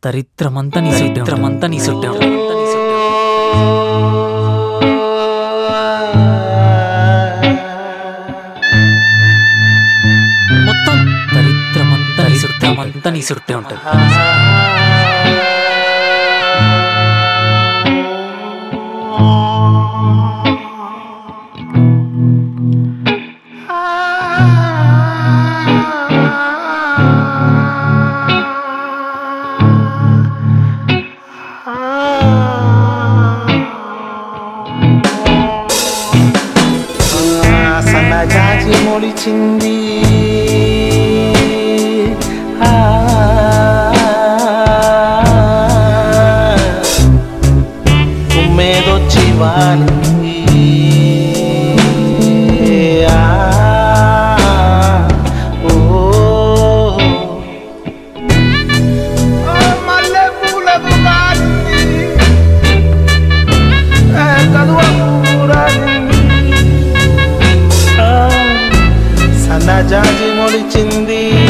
దరిద్రమంతా నీ సుట్టే మొత్తం దరిద్రమంతా నీ సుట్టే ఉంటుంది. సన్నజాజి మొలిచింది కుమ్మేదొచ్చి వాలింది మల్లె పూలకు కాలింది కదువ సన్నజాజి మొలిచింది